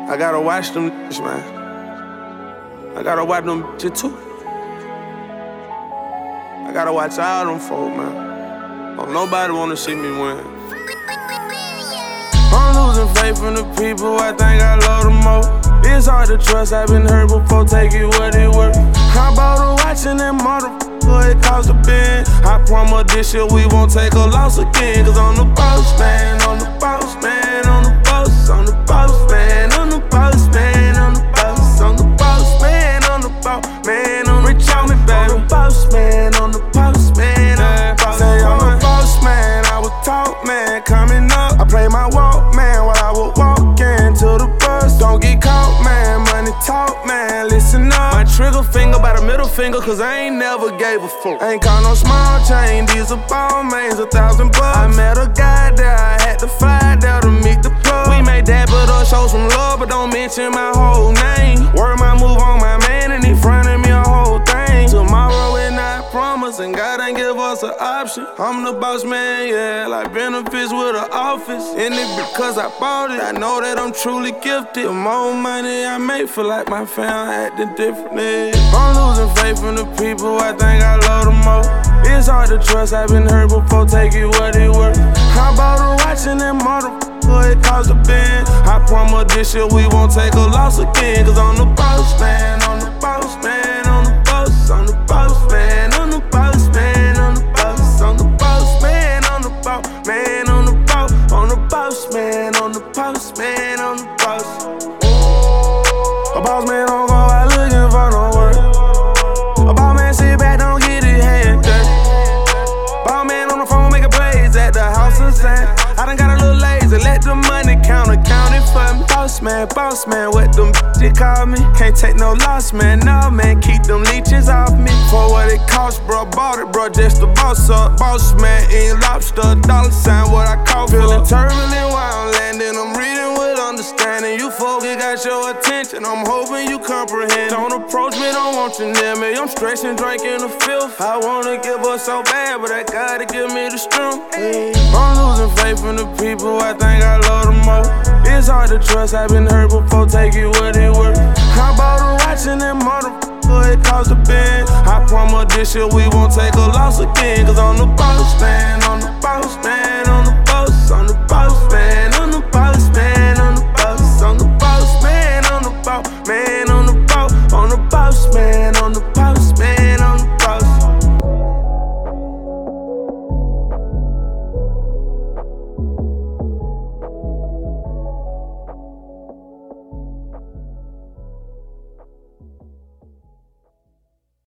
I gotta watch them bitches, man. I gotta watch them bitches too. I gotta watch all them folk, man. Don't nobody wanna see me win. I'm losing faith in the people I think I love the most. It's hard to trust, I've been hurt before, take it what it worth. I bought a watch and that motherfucker, it cost a bin. I promise this year we won't take a loss again. Cause I'm the boss man, I'm the boss man, I'm the boss, I'm the boss man, I'm the boss man, I'm the boss, I'm the boss man, I'm the boss man, I'm rich on me, baby. I'm the boss man, I'm the boss man, I'm the boss. Say I'm the boss man, I was talk man, coming up. I play my walk man while I was walking to the bus. Don't get caught man, money talk man, listen up. My trigger finger by the middle finger, cause I ain't never gave a fuck. I ain't caught no small chain, these are ball mains, $1,000 bucks. I met a guy there, I had to fly there to meet the plug. We made that but us shows from love, but don't mention my whole name. Word my move on my man, and he fronted me a whole thing. Tomorrow is not promised, and God ain't give us an option. I'm the boss man, yeah, like benefits with an office. And it because I bought it, I know that I'm truly gifted. The more money I make, feel like my fam acting differently. I'm losing faith in the people I think I love the most. It's hard to trust, I've been hurt before, take it what it worth. I bought a watch and that motherfucker, it cost a bin. I promise this year we won't take a loss again. Cause I'm the boss man, I'm the boss man, I'm the boss, I'm the boss man, I'm the boss man, I'm the boss, I'm the boss man, I'm the boss man, I'm the boss, I'm the boss man, I'm the boss man, I'm the boss. A boss man don't go out looking for no work. A boss man sit back, don't get his hand dirty. Boss man on the phone making plays at the house of sand. I done got a little lazy, let the money count it for me. Boss man, what them bitches call me? Can't take no loss, man, no man, keep them leeches off me. For what it cost, bro, bought it, bro, just to boss up. Boss man, eating lobster, dollar sign, what I call for. Feeling turbulent while I'm landing, I'm reading with understanding. You folks got your attention, I'm hoping you comprehend. Don't approach me, don't want you near me. I'm stressing, drinking the filth. I wanna give up so bad, but I gotta give me the strength. I'm losing faith in the people I think I love the most. It's hard to trust, I've been hurt before, take it what it worth. I bought a watch and that motherfucker, it cost a bin. I promise this year we won't take a loss again. Cause I'm the boss man, I'm the boss man, I'm the boss, I'm the boss man.